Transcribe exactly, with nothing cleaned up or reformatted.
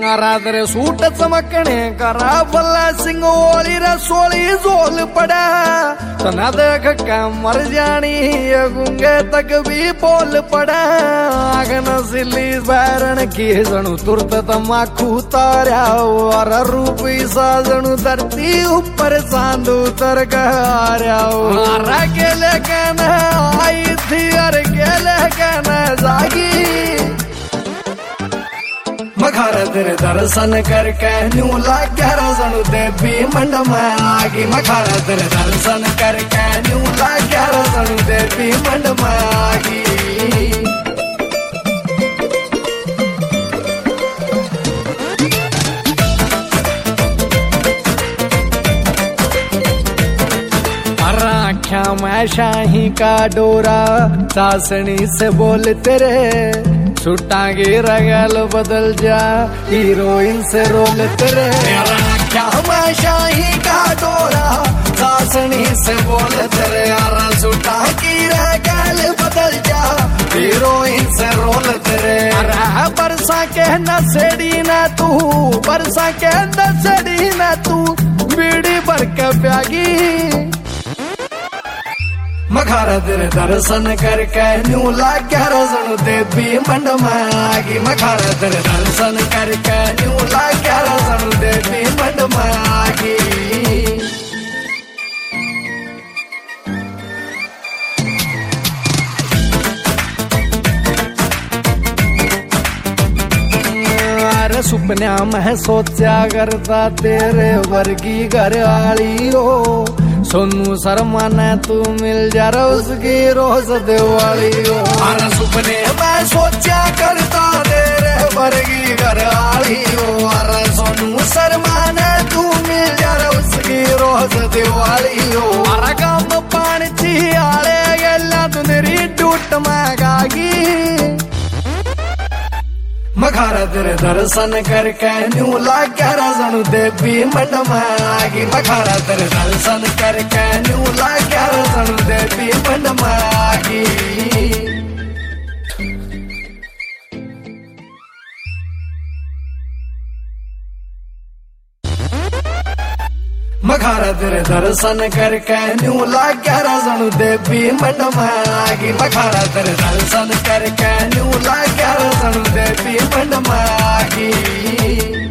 राधरे suit चमकने करा भला सिंह ओली रसोली जोल पड़ा तना देख के मर जानी गुंगे तक भी बोल पड़ा आगन सिली बैरण की जणु तुरत तमाकू तारा और रूपी साजणु धरती ऊपर चांद उतर गया के लेकिन आई थी और के लेकिन जागी मखार तेरे दर्शन करके न्यू लाग्या रजणु देवी मंड में आगी मखार तेरे दर्शन करके न्यू लाग्या रजणु देवी मंड में आगी आख्या मैं शाही का डोरा चासनी से बोल तेरे छुट्टांगे रगल बदल जा हीरोइन से रोल तेरे क्या मैं शाही का डोरा चासनी से बोल तेरे यार छुट्टांगी रगल बदल जा हीरोइन से रोल तेरे अरे बरसा के नसेड़ी ना तू बरसा के नसेड़ी ना तू बीड़ी भर के प्यागी मखार तेरे दर्शन करके न्यू लाग्या रजणु देवी मंड में आगी मखार तेरे दर्शन करके न्यू लाग्या रजणु देवी मंड में आगी अरे सुपना में सोचा करता तेरे वर्गी घर आली हो सोनू शर्मा ने तू मिल जा उसकी रोज दिवाली हो अरे सुपने में सोचा करता तेरे वर्गी घर आली हो अरे सोनू शर्मा ने तू मिल जा उसकी रोज दिवाली हो अरे काम पानी ची आले गला तू तेरी टूट में गागी मखार तेरे दर्शन करके न्यू लाग्या रजणु देवी मंड में आगी मखार तेरे दर्शन करके न्यू लाग्या रजणु देवी मंड में आगी मखार तेरे दर्शन करके न्यू लाग्या रजणु देवी मंड में आगी मखार तेरे दर्शन करके न्यू लाग्या रजणु देवी मंड में आगी।